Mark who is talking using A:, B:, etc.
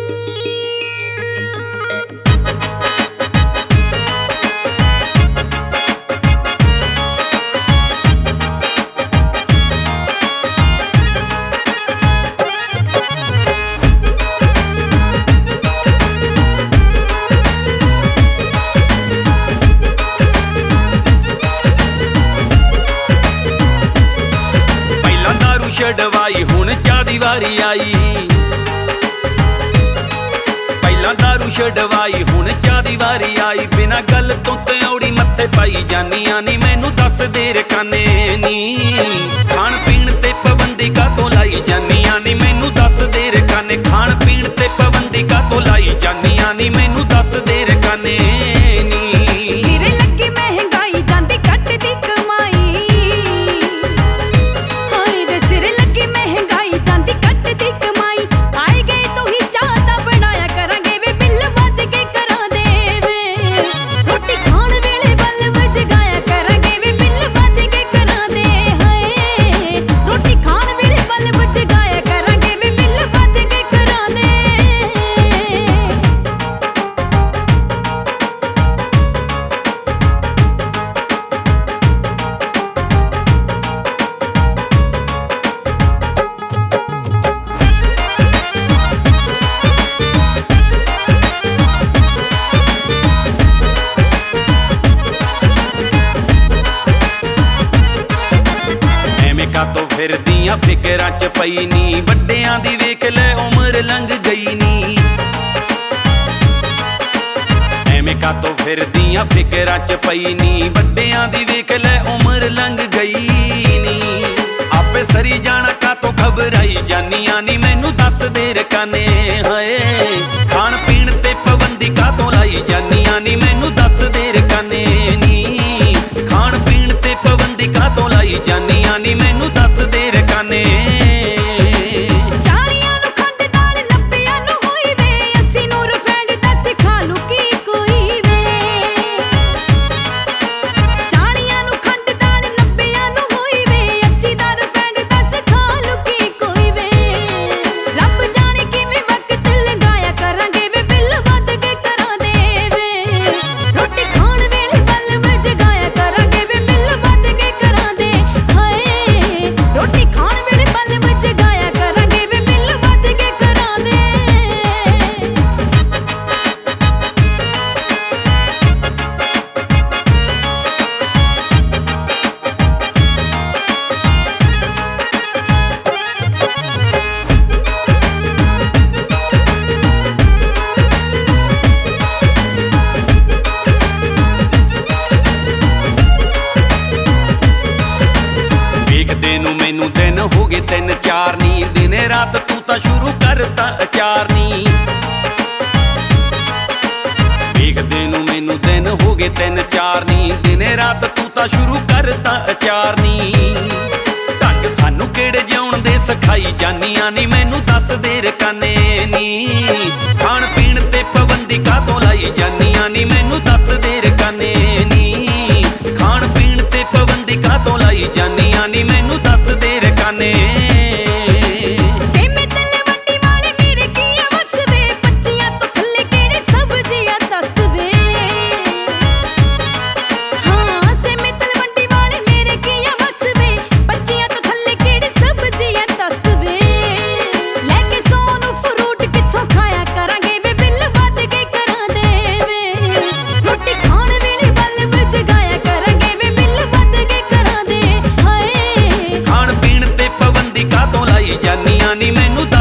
A: छड़वाई हुण चाह दी वारी आई। पहला दारू छड़वाई हुण चाह दी वारी आई। बिना गल तो त्योड़ी मत्थे पाई जानिया नी मैनू दस देर काने नी। खाण पीण ते पाबंदी का तो लाई जानिया नी मैनू दस देर काने। खाण पीण ते पाबंदी का तो लाई जानिया नी मैनू दस देर काने नी।
B: सिरे लगी महंगाई जांदी घट दी कमाई। महंगाई जांदी घट दी कमाई। आए गए तो ही चाहता बनाया करांगे वे बिल वध के करा दे वे। रोटी खाण वेले बल वजगाया करांगे वे बिल वध के करा दे। हाय रोटी खाण वेले बल वजगाया करांगे वे बिल वध के करा दे।
A: का तो फिरदियां फिकरां च पई नी। वड्डियां दी वेख लै उम्र लंघ गई नी। एवें का तो फिरदियां फिकरां च पई नी। वड्डियां दी वेख लै उम्र लंघ गई नी। आपे सरी जाना का तो घबराई जानिया नी मैनू दस देर काने। हाय खाण पीण ते पाबंदी का तो लाई जानिया नी मैनू दस देर काने नी। खाण पीण ते पाबंदी का तो लाई जानिया नी मैनू दस देर काने। मैनू दिन हो गए 3-4 नी। दिने रात तू तां शुरू करता अचार नी। वेखदे नू मैनू दिन हो गए 3-4 नी। दिने रात तू तां शुरू करता अचार नी। ढंग सानू किहड़े जिउण दे सिखाई जानिया नी मैनू दस देर काने नी। खाण पीण ते पाबंदी का तो लाई जानिया नी मैनू दस देर काने नी। खाण पीण ते पाबंदी का तो लाई जानिया नी मैनू दस देर काने। जानिया नी मैनू